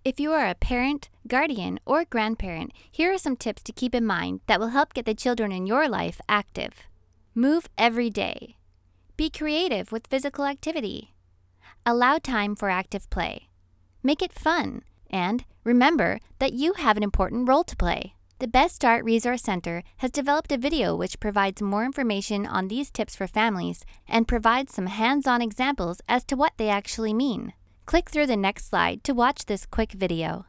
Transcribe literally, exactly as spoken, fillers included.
If you are a parent, guardian, or grandparent, here are some tips to keep in mind that will help get the children in your life active. Move every day. Be creative with physical activity. Allow time for active play. Make it fun. And remember that you have an important role to play. The Best Start Resource Center has developed a video which provides more information on these tips for families and provides some hands-on examples as to what they actually mean. Click through the next slide to watch this quick video.